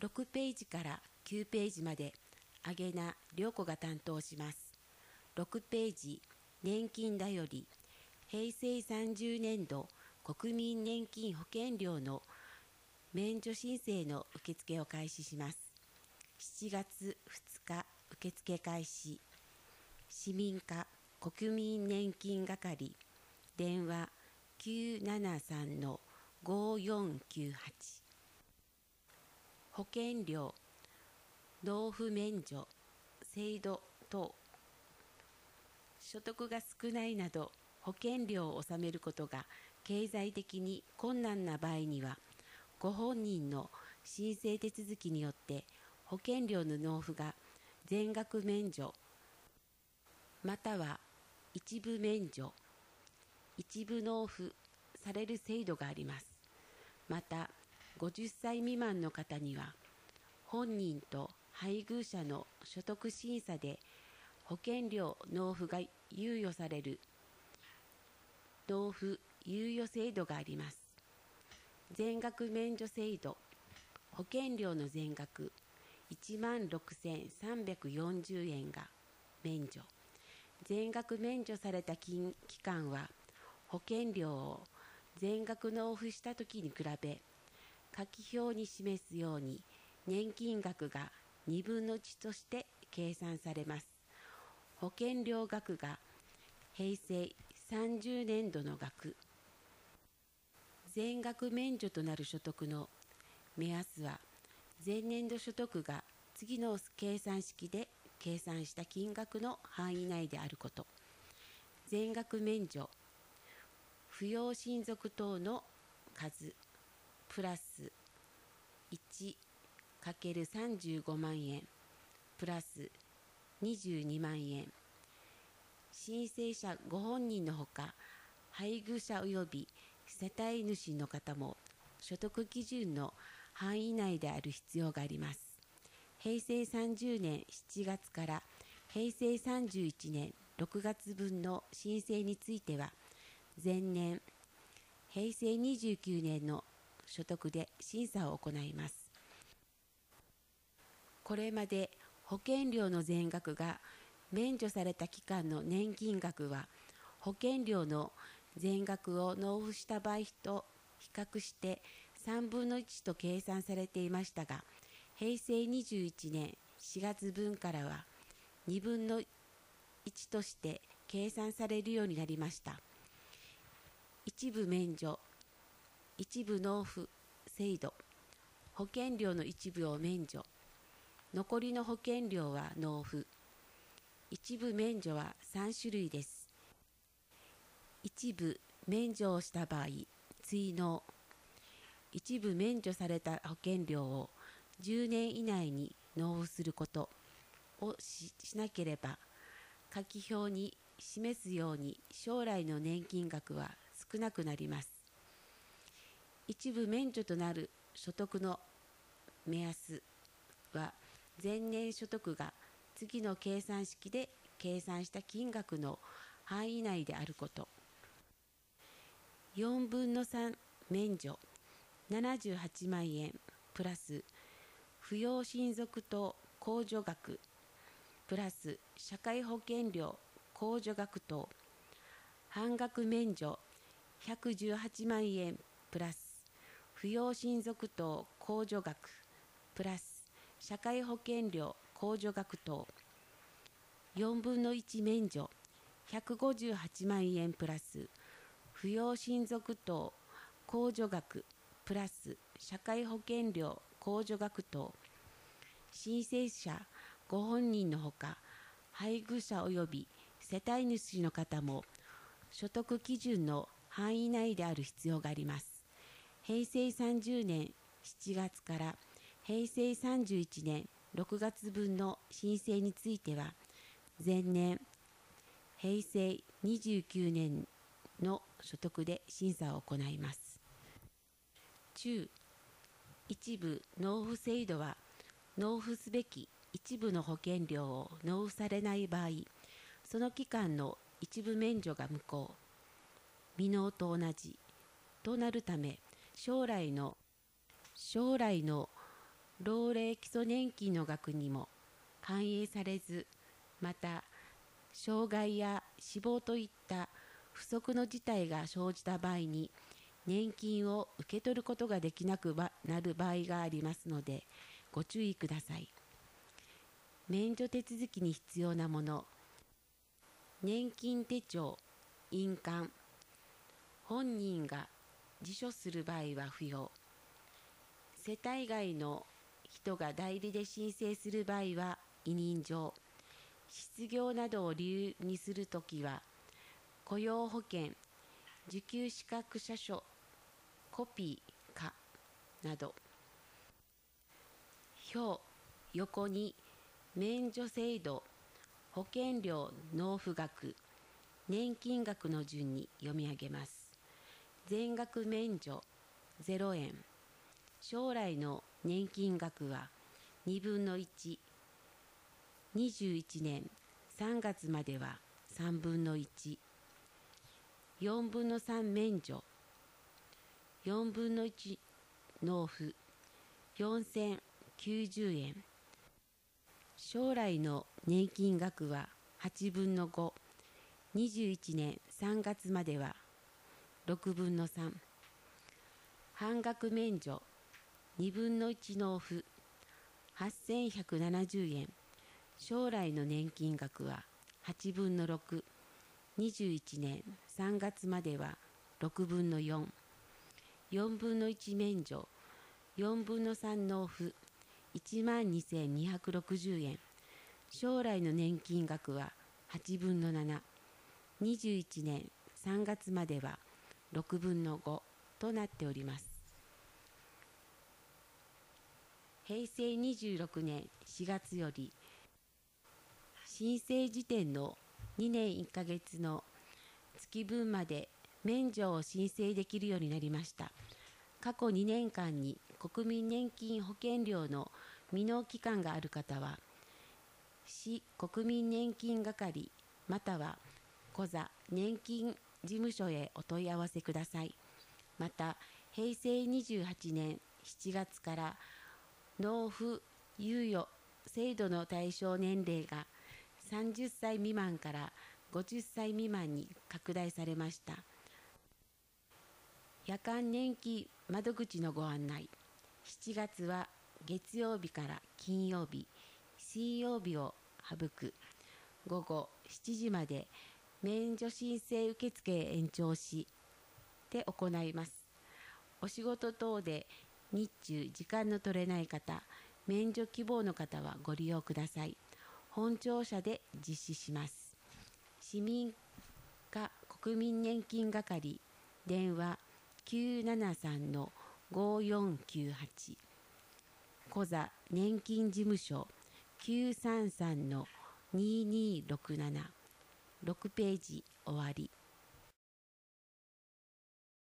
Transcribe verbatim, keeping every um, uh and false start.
ろくページからきゅうページまで、あげな涼子が担当します。ろくページ、年金だより、へいせいさんじゅうねんど国民年金保険料の免除申請の受付を開始します。しちがつふつか受付開始。市民課国民年金係、電話 きゅうななさんのごよんきゅうはち。保険料、納付免除、制度等。所得が少ないなど保険料を納めることが経済的に困難な場合には、ご本人の申請手続きによって保険料の納付が全額免除、または一部免除、一部納付される制度があります。また、ごじゅっさい未満の方には、本人と配偶者の所得審査で保険料納付が猶予される納付猶予制度があります。全額免除制度、保険料の全額いちまんろくせんさんびゃくよんじゅうえんが免除。全額免除された期間は、保険料を全額納付したときに比べ、下記表に示すように年金額がにぶんのいちとして計算されます。保険料額が平成さんじゅうねんどの額。全額免除となる所得の目安は、前年度所得が次の計算式で計算した金額の範囲内であること。全額免除、扶養親族等の数、プラス いちかけるさんじゅうごまんえん、プラスにじゅうにまんえん。申請者ご本人のほか、配偶者及び世帯主の方も所得基準の範囲内である必要があります。へいせいさんじゅうねんしちがつからへいせいさんじゅういちねんろくがつぶんの申請については、前年、へいせいにじゅうきゅうねんの所得で審査を行います。これまで保険料の全額が免除された期間の年金額は、保険料の全額を納付した場合と比較してさんぶんのいちと計算されていましたが、へいせいにじゅういちねんしがつぶんからはにぶんのいちとして計算されるようになりました。一部免除、一部納付制度、保険料の一部を免除、残りの保険料は納付。一部免除はさんしゅるいです。一部免除をした場合、追納。一部免除された保険料をじゅうねん以内に納付することを し, しなければ、下記表に示すように将来の年金額は少なくなります。一部免除となる所得の目安は、前年所得が次の計算式で計算した金額の範囲内であること。よんぶんのさん免除、ななじゅうはちまんえんプラス扶養親族等控除額プラス社会保険料控除額等。半額免除ひゃくじゅうはちまんえんプラス扶養親族等控除額プラス社会保険料控除額等。よんぶんのいち免除ひゃくごじゅうはちまんえんプラス扶養親族等控除額プラス社会保険料控除額等。申請者ご本人のほか、配偶者及び世帯主の方も所得基準の範囲内である必要があります。へいせいさんじゅうねんしちがつからへいせいさんじゅういちねんろくがつぶんの申請については、前年、へいせいにじゅうきゅうねんの所得で審査を行います。中、一部納付制度は、納付すべき一部の保険料を納付されない場合、その期間の一部免除が無効、未納と同じとなるため、将来の将来の老齢基礎年金の額にも反映されず、また障害や死亡といった不測の事態が生じた場合に年金を受け取ることができなくなる場合がありますのでご注意ください。免除手続きに必要なもの、年金手帳、印鑑、本人が自書する場合は不要。世帯外の人が代理で申請する場合は委任状、失業などを理由にするときは雇用保険、受給資格者書、コピーかなど。表、横に免除制度、保険料納付額、年金額の順に読み上げます。全額免除ゼロえん、将来の年金額はにぶんのいち、にじゅういちねんさんがつまではさんぶんのいち、よんぶんのさん免除、よんぶんのいち納付よんせんきゅうじゅうえん、将来の年金額ははちぶんのご、にじゅういちねんさんがつまではろくぶんのさん、半額免除にぶんのいち納付はっせんひゃくななじゅうえん、将来の年金額ははちぶんのろく、にじゅういちねんさんがつまではろくぶんのよん、よんぶんのいち免除よんぶんのさん納付いちまんにせんにひゃくろくじゅうえん、将来の年金額ははちぶんのなな、にじゅういちねんさんがつまではろくぶんのごとなっております。へいせいにじゅうろくねんしがつより申請時点のにねんいっかげつの月分まで免除を申請できるようになりました。過去にねんかんに国民年金保険料の未納期間がある方は市国民年金係またはコザ年金事務所へお問い合わせください。またへいせいにじゅうはちねんしちがつから納付猶予制度の対象年齢がさんじゅっさい未満からごじゅっさい未満に拡大されました。夜間年金窓口のご案内、しちがつは月曜日から金曜日、水曜日を省くごごしちじまで免除申請受付へ延長して行います。お仕事等で日中時間の取れない方、免除希望の方はご利用ください。本庁舎で実施します。市民課国民年金係電話きゅうななさんのごよんきゅうはち、コザ年金事務所きゅうさんさんのにーにーろくなな、ろくページ終わり。